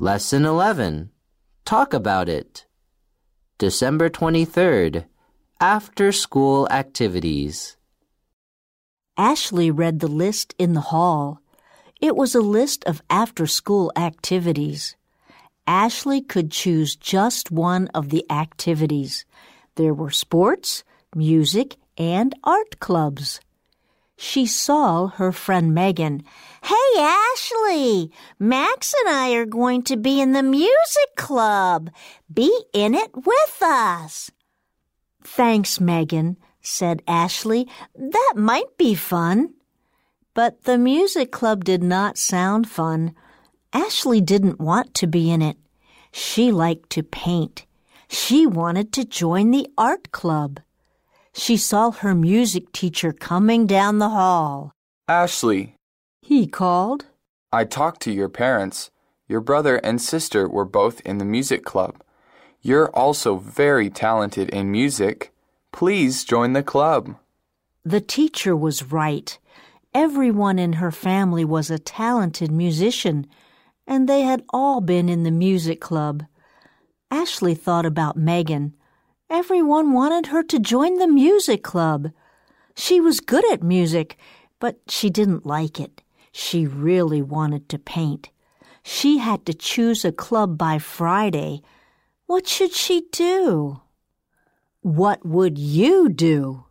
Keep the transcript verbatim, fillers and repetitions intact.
Lesson eleven. Talk about it. December twenty-third. After-school activities. Ashley read the list in the hall. It was a list of after-school activities. Ashley could choose just one of the activities. There were sports, music, and art clubs. She saw her friend Megan. "Hey, Ashley! Max and I are going to be in the music club. Be in it with us." "Thanks, Megan," said Ashley. "That might be fun." But the music club did not sound fun. Ashley didn't want to be in it. She liked to paint. She wanted to join the art club. She saw her music teacher coming down the hall. "Ashley," he called. "I talked to your parents. Your brother and sister were both in the music club. You're also very talented in music. Please join the club." The teacher was right. Everyone in her family was a talented musician, and they had all been in the music club. Ashley thought about Megan. Everyone wanted her to join the music club. She was good at music, but she didn't like it. She really wanted to paint. She had to choose a club by Friday. What should she do? What would you do?